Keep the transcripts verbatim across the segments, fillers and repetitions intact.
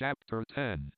Chapter ten.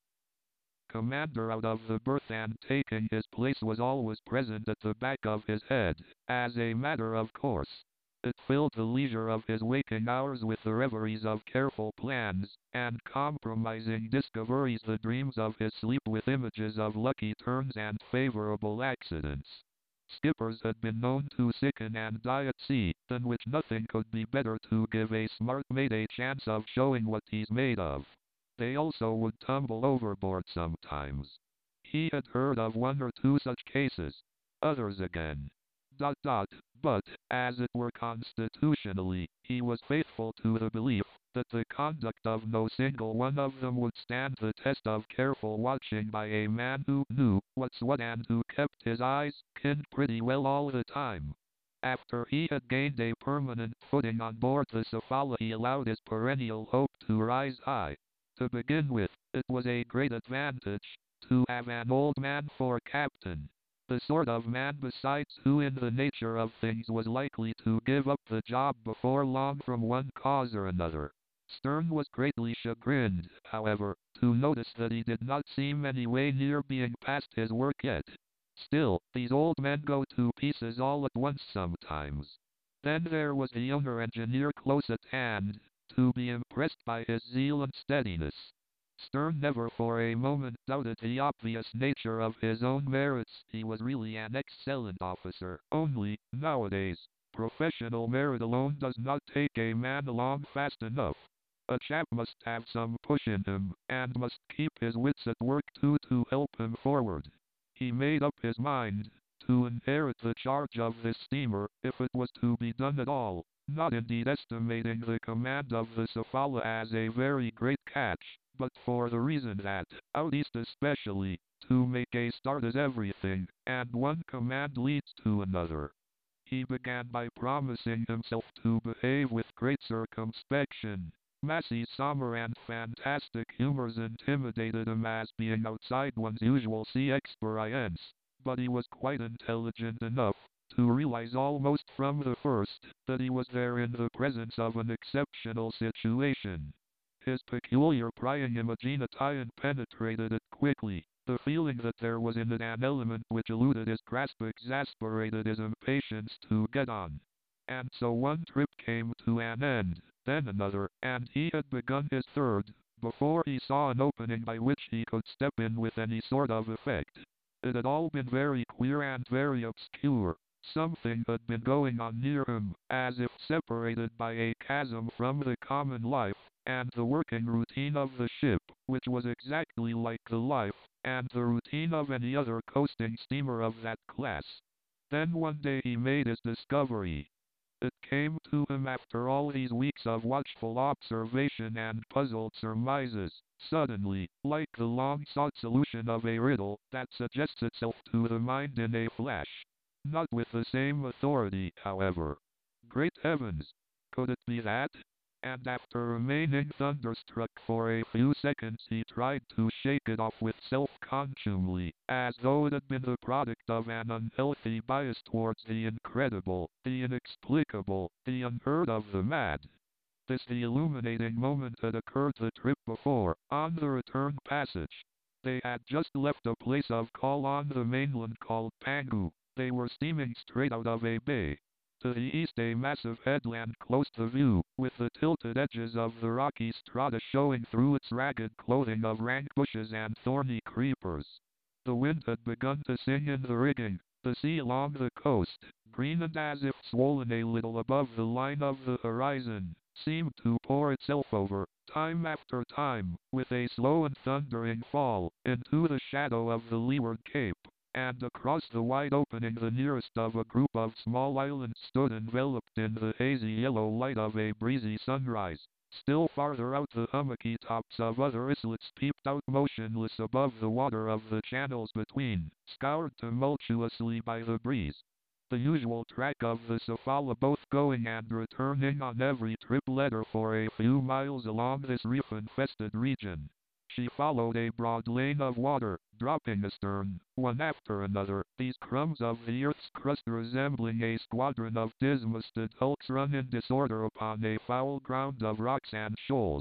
Commander out of the berth and taking his place was always present at the back of his head, as a matter of course. It filled the leisure of his waking hours with the reveries of careful plans, and compromising discoveries, the dreams of his sleep with images of lucky turns and favorable accidents. Skippers had been known to sicken and die at sea, than which nothing could be better to give a smart mate a chance of showing what he's made of. They also would tumble overboard sometimes. He had heard of one or two such cases. Others again. Dot dot, but, as it were constitutionally, he was faithful to the belief that the conduct of no single one of them would stand the test of careful watching by a man who knew what's what and who kept his eyes pinned pretty well all the time. After he had gained a permanent footing on board the Sofala, he allowed his perennial hope to rise high. To begin with, it was a great advantage to have an old man for captain. The sort of man besides who in the nature of things was likely to give up the job before long from one cause or another. Stern was greatly chagrined, however, to notice that he did not seem any way near being past his work yet. Still, these old men go to pieces all at once sometimes. Then there was the younger engineer close at hand, to be impressed by his zeal and steadiness. Stern never for a moment doubted the obvious nature of his own merits. He was really an excellent officer. Only, nowadays, professional merit alone does not take a man along fast enough. A chap must have some push in him, and must keep his wits at work too to help him forward. He made up his mind to inherit the charge of this steamer, if it was to be done at all, not indeed estimating the command of the Sofala as a very great catch, but for the reason that, out east especially, to make a start is everything, and one command leads to another. He began by promising himself to behave with great circumspection. Massey's somber and fantastic humors intimidated him as being outside one's usual sea experience, but he was quite intelligent enough to realize almost from the first that he was there in the presence of an exceptional situation. His peculiar prying imagination penetrated it quickly. The feeling that there was in it an element which eluded his grasp exasperated his impatience to get on. And so one trip came to an end, then another, and he had begun his third, before he saw an opening by which he could step in with any sort of effect. It had all been very queer and very obscure. Something had been going on near him, as if separated by a chasm from the common life and the working routine of the ship, which was exactly like the life and the routine of any other coasting steamer of that class. Then one day he made his discovery. It came to him after all these weeks of watchful observation and puzzled surmises, suddenly, like the long-sought solution of a riddle that suggests itself to the mind in a flash. Not with the same authority, however. Great heavens! Could it be that? And after remaining thunderstruck for a few seconds, he tried to shake it off with self-contumely, as though it had been the product of an unhealthy bias towards the incredible, the inexplicable, the unheard of, the mad. This the illuminating moment had occurred the trip before, on the return passage. They had just left a place of call on the mainland called Pangu. They were steaming straight out of a bay. To the east a massive headland closed the view, with the tilted edges of the rocky strata showing through its ragged clothing of rank bushes and thorny creepers. The wind had begun to sing in the rigging. The sea along the coast, green and as if swollen a little above the line of the horizon, seemed to pour itself over, time after time, with a slow and thundering fall, into the shadow of the leeward cape. And across the wide opening the nearest of a group of small islands stood enveloped in the hazy yellow light of a breezy sunrise. Still farther out the hummocky tops of other islets peeped out motionless above the water of the channels between, scoured tumultuously by the breeze. The usual track of the Sofala both going and returning on every trip led her for a few miles along this reef-infested region. She followed a broad lane of water, dropping astern, one after another, these crumbs of the earth's crust resembling a squadron of dismasted hulks run in disorder upon a foul ground of rocks and shoals.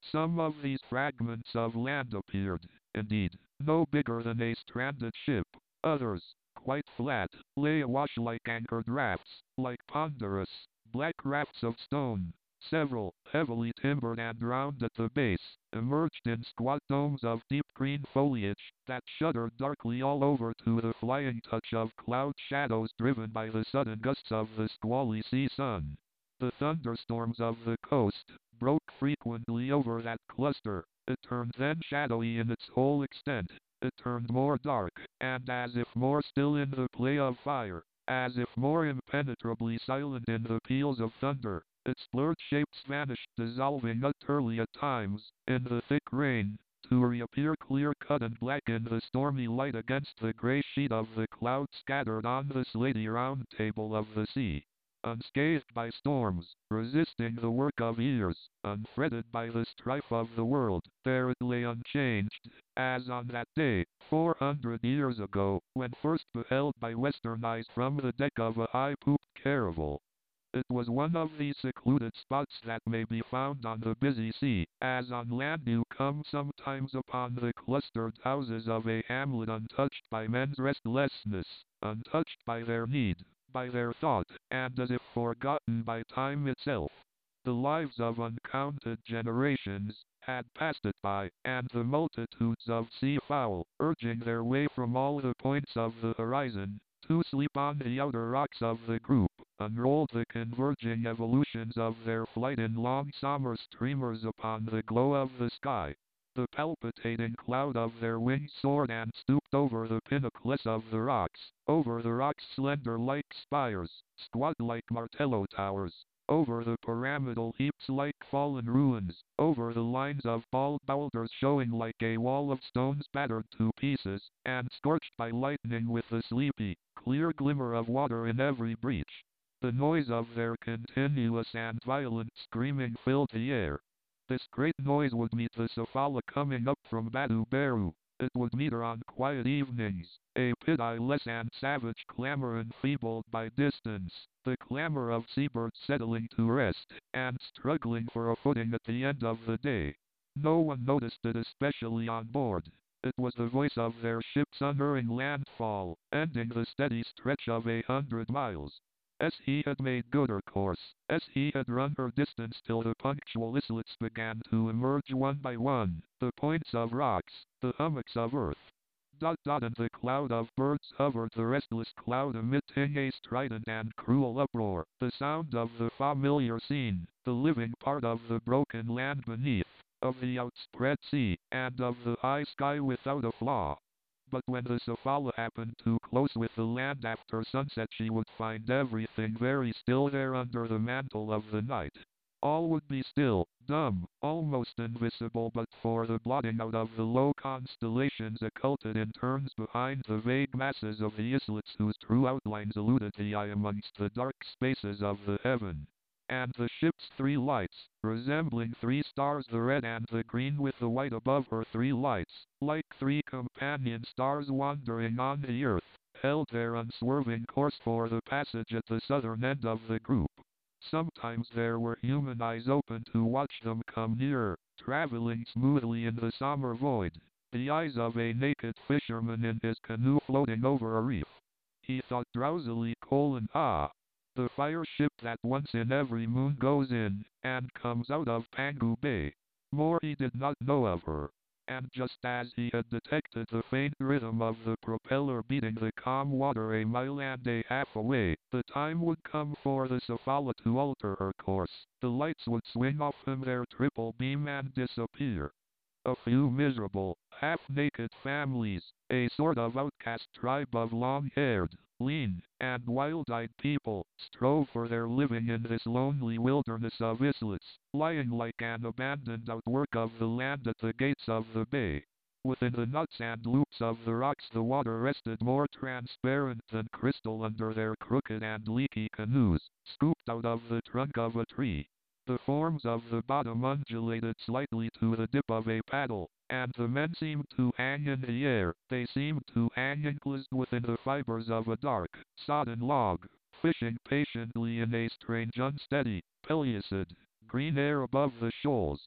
Some of these fragments of land appeared, indeed, no bigger than a stranded ship. Others, quite flat, lay awash like anchored rafts, like ponderous, black rafts of stone. Several, heavily timbered and round at the base, emerged in squat domes of deep green foliage that shuddered darkly all over to the flying touch of cloud shadows driven by the sudden gusts of the squally sea sun. The thunderstorms of the coast broke frequently over that cluster. It turned then shadowy in its whole extent. It turned more dark, and as if more still in the play of fire, as if more impenetrably silent in the peals of thunder. Its blurred shapes vanished, dissolving utterly at times, in the thick rain, to reappear clear-cut and black in the stormy light against the grey sheet of the cloud scattered on the slaty round table of the sea. Unscathed by storms, resisting the work of years, unfretted by the strife of the world, there it lay unchanged, as on that day, four hundred years ago, when first beheld by western eyes from the deck of a high-pooped caravel. It was one of these secluded spots that may be found on the busy sea, as on land you come sometimes upon the clustered houses of a hamlet untouched by men's restlessness, untouched by their need, by their thought, and as if forgotten by time itself. The lives of uncounted generations had passed it by, and the multitudes of sea fowl, urging their way from all the points of the horizon, to sleep on the outer rocks of the group, unrolled the converging evolutions of their flight in long summer streamers upon the glow of the sky. The palpitating cloud of their wings soared and stooped over the pinnacles of the rocks, over the rocks slender like spires, squat like martello towers, over the pyramidal heaps like fallen ruins, over the lines of bald boulders showing like a wall of stones battered to pieces, and scorched by lightning with the sleepy, clear glimmer of water in every breach. The noise of their continuous and violent screaming filled the air. This great noise would meet the Sofala coming up from Badu Beru. It would meet her on quiet evenings, a pitiless and savage clamor enfeebled by distance, the clamor of seabirds settling to rest, and struggling for a footing at the end of the day. No one noticed it, especially on board. It was the voice of their ship's unerring landfall, ending the steady stretch of a hundred miles. As he had made good her course, as he had run her distance till the punctual islets began to emerge one by one, the points of rocks, the hummocks of earth. Dot dot and the cloud of birds hovered, the restless cloud emitting a strident and cruel uproar, the sound of the familiar scene, the living part of the broken land beneath, of the outspread sea, and of the high sky without a flaw. But when the Sofala happened too close with the land after sunset, she would find everything very still there under the mantle of the night. All would be still, dumb, almost invisible but for the blotting out of the low constellations occulted in turns behind the vague masses of the islets whose true outlines eluded the eye amongst the dark spaces of the heaven. And the ship's three lights, resembling three stars, the red and the green with the white above her three lights, like three companion stars wandering on the earth, held their unswerving course for the passage at the southern end of the group. Sometimes there were human eyes open to watch them come nearer, traveling smoothly in the summer void, the eyes of a naked fisherman in his canoe floating over a reef. He thought drowsily, colon, ah, the fire ship that once in every moon goes in, and comes out of Pangu Bay. More he did not know of her. And just as he had detected the faint rhythm of the propeller beating the calm water a mile and a half away, the time would come for the Sofala to alter her course. The lights would swing off from their triple beam and disappear. A few miserable, half-naked families, a sort of outcast tribe of long-haired, lean, and wild-eyed people, strove for their living in this lonely wilderness of islets, lying like an abandoned outwork of the land at the gates of the bay. Within the nuts and loops of the rocks the water rested more transparent than crystal under their crooked and leaky canoes, scooped out of the trunk of a tree. The forms of the bottom undulated slightly to the dip of a paddle, and the men seemed to hang in the air. They seemed to hang enclosed within the fibers of a dark, sodden log, fishing patiently in a strange unsteady, pellucid, green air above the shoals.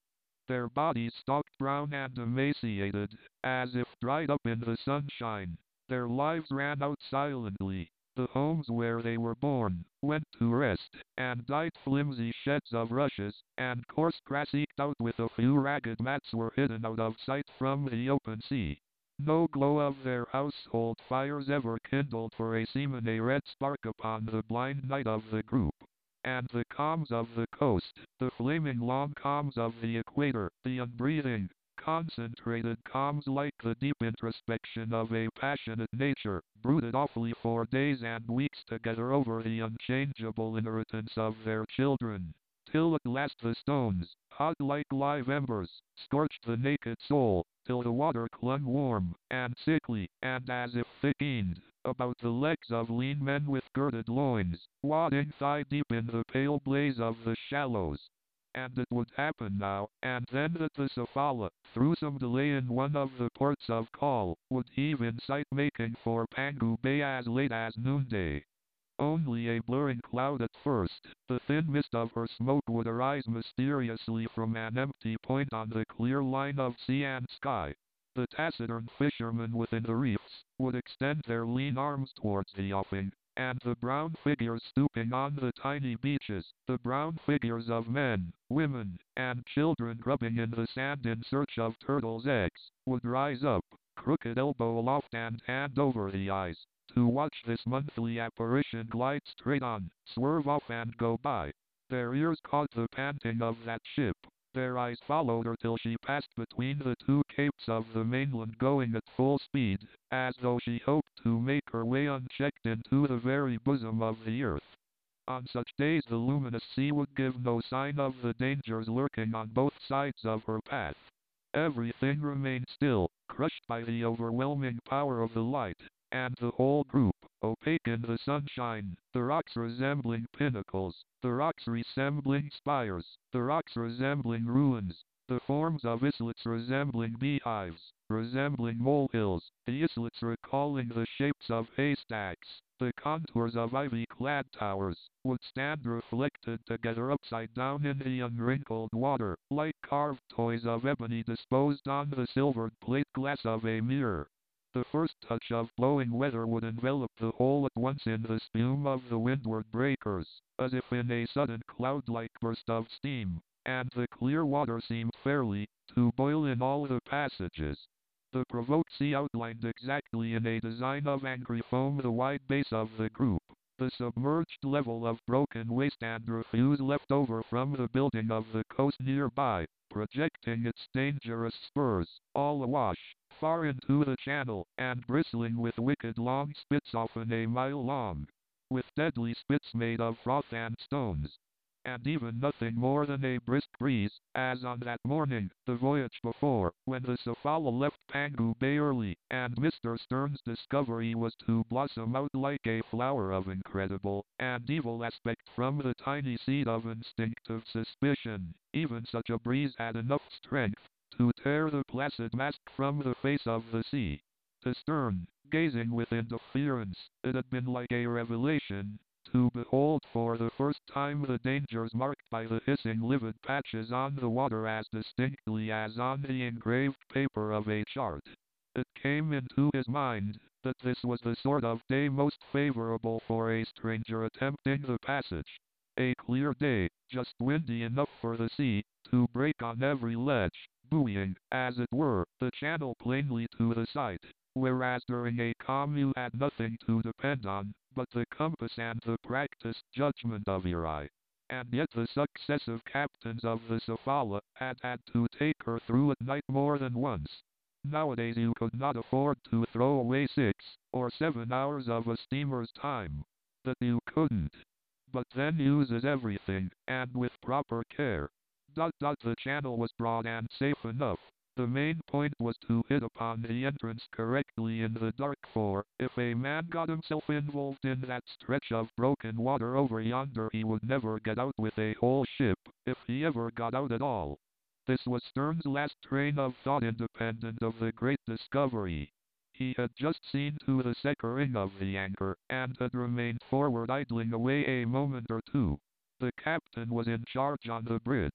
Their bodies stalked brown and emaciated, as if dried up in the sunshine. Their lives ran out silently. The homes where they were born went to rest, and died flimsy sheds of rushes, and coarse grass eked out with a few ragged mats were hidden out of sight from the open sea. No glow of their household fires ever kindled for a seaman a red spark upon the blind night of the group. And the calms of the coast, the flaming long calms of the equator, the unbreathing, concentrated calms like the deep introspection of a passionate nature, brooded awfully for days and weeks together over the unchangeable inheritance of their children. Till at last the stones, hot like live embers, scorched the naked soul, till the water clung warm, and sickly, and as if thickened, about the legs of lean men with girded loins, wading thigh-deep in the pale blaze of the shallows. And it would happen now and then that the Sofala, through some delay in one of the ports of call, would heave in sight making for Pangu Bay as late as noonday. Only a blurring cloud at first, the thin mist of her smoke would arise mysteriously from an empty point on the clear line of sea and sky. The taciturn fishermen within the reefs would extend their lean arms towards the offing, and the brown figures stooping on the tiny beaches, the brown figures of men, women, and children grubbing in the sand in search of turtles' eggs, would rise up, crooked elbow aloft and hand over the eyes, to watch this monthly apparition glide straight on, swerve off and go by. Their ears caught the panting of that ship. Their eyes followed her till she passed between the two capes of the mainland going at full speed, as though she hoped to make her way unchecked into the very bosom of the earth. On such days the luminous sea would give no sign of the dangers lurking on both sides of her path. Everything remained still, crushed by the overwhelming power of the light, and the whole group, opaque in the sunshine, the rocks resembling pinnacles, the rocks resembling spires, the rocks resembling ruins, the forms of islets resembling beehives, resembling molehills, the islets recalling the shapes of haystacks, the contours of ivy-clad towers, would stand reflected together upside down in the unwrinkled water, like carved toys of ebony disposed on the silvered plate glass of a mirror. The first touch of blowing weather would envelop the whole at once in the spume of the windward breakers, as if in a sudden cloud-like burst of steam, and the clear water seemed fairly to boil in all the passages. The provoked sea outlined exactly in a design of angry foam the wide base of the group, the submerged level of broken waste and refuse left over from the building of the coast nearby, projecting its dangerous spurs, all awash, far into the channel, and bristling with wicked long spits often a mile long, with deadly spits made of froth and stones. And even nothing more than a brisk breeze, as on that morning, the voyage before, when the Sofala left Pangu Bay early, and Mister Stern's discovery was to blossom out like a flower of incredible and evil aspect from the tiny seed of instinctive suspicion. Even such a breeze had enough strength to tear the placid mask from the face of the sea. To Stern, gazing with indifference, it had been like a revelation, to behold for the first time the dangers marked by the hissing livid patches on the water as distinctly as on the engraved paper of a chart. It came into his mind that this was the sort of day most favorable for a stranger attempting the passage. A clear day, just windy enough for the sea to break on every ledge, buoying, as it were, the channel plainly to the sight, whereas during a calm you had nothing to depend on but the compass and the practiced judgment of your eye. And yet the successive captains of the Sofala had had to take her through at night more than once. Nowadays you could not afford to throw away six or seven hours of a steamer's time. That you couldn't. But then uses everything, and with proper care. Dot dot the channel was broad and safe enough. The main point was to hit upon the entrance correctly in the dark, for, if a man got himself involved in that stretch of broken water over yonder, he would never get out with a whole ship, if he ever got out at all. This was Stern's last train of thought independent of the great discovery. He had just seen to the securing of the anchor, and had remained forward idling away a moment or two. The captain was in charge on the bridge.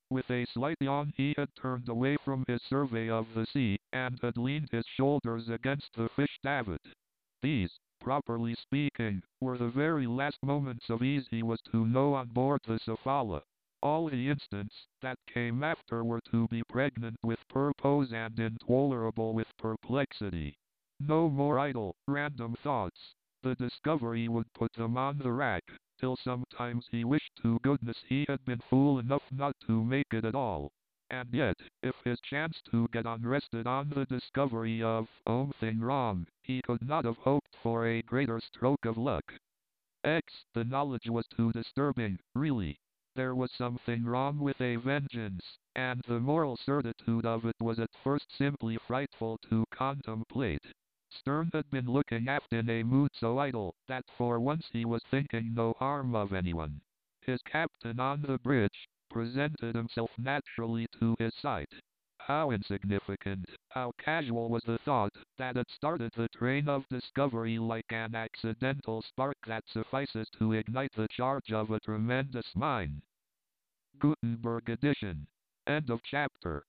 With a slight yawn he had turned away from his survey of the sea, and had leaned his shoulders against the fish davit. These, properly speaking, were the very last moments of ease he was to know on board the Sofala. All the instants that came after were to be pregnant with purpose and intolerable with perplexity. No more idle, random thoughts. The discovery would put them on the rack, till sometimes he wished to goodness he had been fool enough not to make it at all. And yet, if his chance to get on rested on the discovery of something wrong, he could not have hoped for a greater stroke of luck. X. The knowledge was too disturbing, really. There was something wrong with a vengeance, and the moral certitude of it was at first simply frightful to contemplate. Stern had been looking aft in a mood so idle that for once he was thinking no harm of anyone. His captain on the bridge presented himself naturally to his sight. How insignificant, how casual was the thought that had started the train of discovery like an accidental spark that suffices to ignite the charge of a tremendous mine. Gutenberg edition. End of chapter.